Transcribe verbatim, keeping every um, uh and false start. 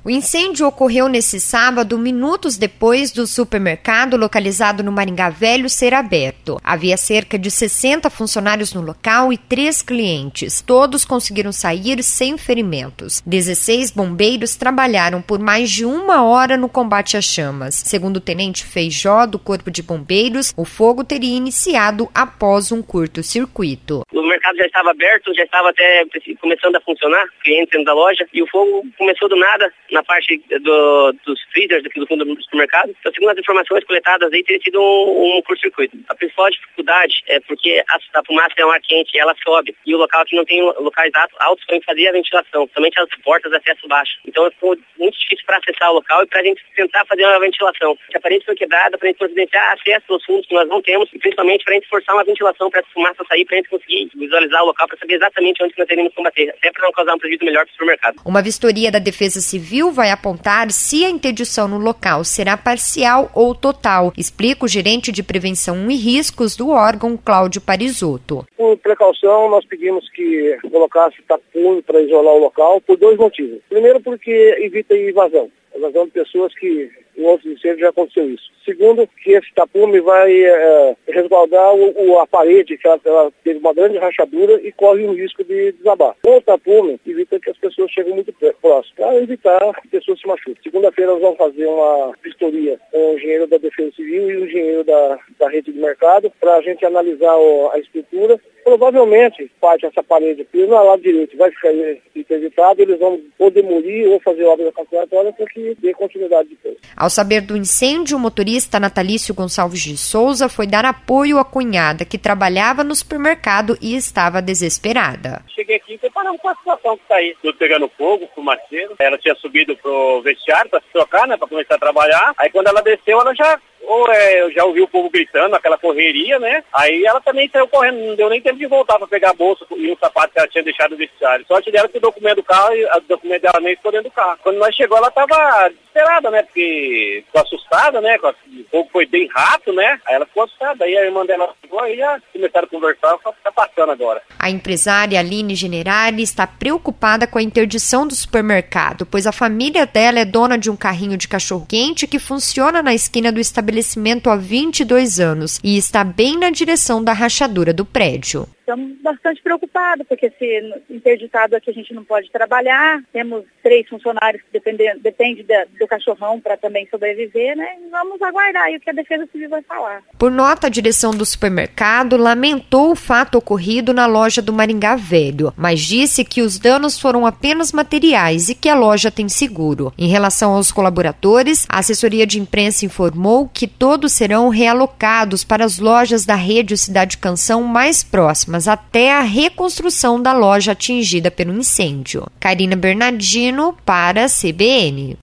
O incêndio ocorreu nesse sábado, minutos depois do supermercado localizado no Maringá Velho ser aberto. Havia cerca de sessenta funcionários no local e três clientes. Todos conseguiram sair sem ferimentos. dezesseis bombeiros trabalharam por mais de uma hora no combate às chamas. Segundo o tenente Feijó, do Corpo de Bombeiros, o fogo teria iniciado após um curto-circuito. O mercado já estava aberto, já estava até começando a funcionar, clientes dentro da loja, e o fogo começou do nada na parte do, dos freezers aqui do fundo do supermercado. Então, segundo as informações coletadas, aí teria sido um, um curto-circuito. A principal dificuldade é porque a, a fumaça é um ar quente, ela sobe, e o local aqui não tem locais altos para fazer a ventilação, somente as portas de acesso baixo. Então, ficou muito difícil para acessar o local e para a gente tentar fazer uma ventilação. Se a parede foi quebrada, para a gente providenciar acesso aos fundos que nós não temos, e principalmente para a gente forçar uma ventilação para essa fumaça sair, para a gente conseguir visualizar o local para saber exatamente onde nós teríamos que combater, até para não causar um prejuízo melhor para o supermercado. Uma vistoria da Defesa Civil vai apontar se a interdição no local será parcial ou total, explica o gerente de prevenção e riscos do órgão, Cláudio Parisotto. Por precaução, nós pedimos que colocasse tapume para isolar o local por dois motivos. Primeiro, porque evita invasão. Invasão de pessoas que em outros incêndios já aconteceu isso. Segundo, que esse tapume vai é, resguardar o, o, a parede, que ela, ela teve uma grande rachadura e corre o risco de desabar. Com o tapume, evita que as pessoas cheguem muito próximo, para evitar que pessoas se machuquem. Segunda-feira nós vamos fazer uma vistoria com o engenheiro da Defesa Civil e o engenheiro da, da rede de mercado, para a gente analisar o, a estrutura. Provavelmente, parte dessa parede aqui, no lado direito, vai ficar interditada, eles vão ou demolir ou fazer obra calculatória para que dê continuidade depois. Ao saber do incêndio, o motorista Natalício Gonçalves de Souza foi dar apoio à cunhada, que trabalhava no supermercado e estava desesperada. Cheguei aqui e comparamos com a situação que está aí. Tudo pegando fogo, fumaceiro. Ela tinha subido pro vestiário para se trocar, né, para começar a trabalhar. Aí quando ela desceu, ela já... Ou é, eu já ouvi o povo gritando, aquela correria, né? Aí ela também saiu correndo, não deu nem tempo de voltar para pegar a bolsa e um sapato que ela tinha deixado no vestiário. Sorte dela que o documento do carro, e o documento dela nem ficou dentro do carro. Quando nós chegou, ela estava desesperada, né? Porque ficou assustada, né? O fogo foi bem rápido, né? Aí ela ficou assustada. Aí a irmã dela chegou, aí já começaram a conversar, só está passando agora. A empresária Aline Generali está preocupada com a interdição do supermercado, pois a família dela é dona de um carrinho de cachorro-quente que funciona na esquina do estabelecimento há vinte e dois anos e está bem na direção da rachadura do prédio. Estamos bastante preocupados, porque se interditado aqui a gente não pode trabalhar, temos três funcionários que dependem, depende da, do cachorrão para também sobreviver, né? Vamos aguardar aí o que a Defesa Civil vai falar. Por nota, a direção do supermercado lamentou o fato ocorrido na loja do Maringá Velho, mas disse que os danos foram apenas materiais e que a loja tem seguro. Em relação aos colaboradores, a assessoria de imprensa informou que todos serão realocados para as lojas da rede Cidade Canção mais próximas, até a reconstrução da loja atingida pelo incêndio. Karina Bernardino para a C B N.